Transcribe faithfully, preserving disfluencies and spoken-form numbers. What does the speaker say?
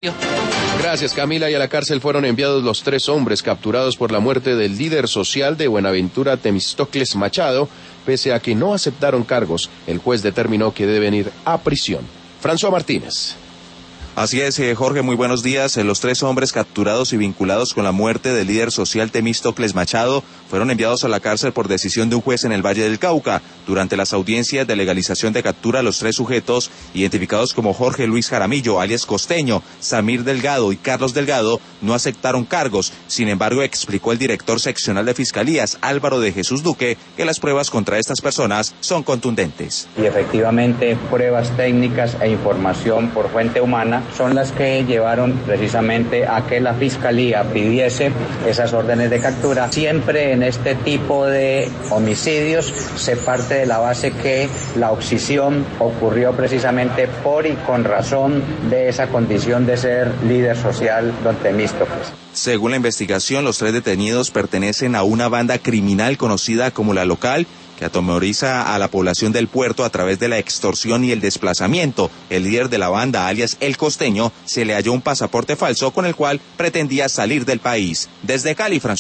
Gracias, Camila. Y a la cárcel fueron enviados los tres hombres capturados por la muerte del líder social de Buenaventura, Temístocles Machado. Pese a que no aceptaron cargos, el juez determinó que deben ir a prisión. François Martínez. Así es, Jorge, muy buenos días. Los tres hombres capturados y vinculados con la muerte del líder social Temístocles Machado fueron enviados a la cárcel por decisión de un juez en el Valle del Cauca. Durante las audiencias de legalización de captura, los tres sujetos, identificados como Jorge Luis Jaramillo, alias Costeño, Samir Delgado y Carlos Delgado, no aceptaron cargos. Sin embargo, explicó el director seccional de Fiscalías, Álvaro de Jesús Duque, que las pruebas contra estas personas son contundentes. Y efectivamente, pruebas técnicas e información por fuente humana son las que llevaron precisamente a que la Fiscalía pidiese esas órdenes de captura. Siempre en este tipo de homicidios se parte de la base que la ocisión ocurrió precisamente por y con razón de esa condición de ser líder social don Temístocles. Según la investigación, los tres detenidos pertenecen a una banda criminal conocida como La Local, que atemoriza a la población del puerto a través de la extorsión y el desplazamiento. El líder de la banda, alias El Costeño, se le halló un pasaporte falso con el cual pretendía salir del país. Desde Cali, François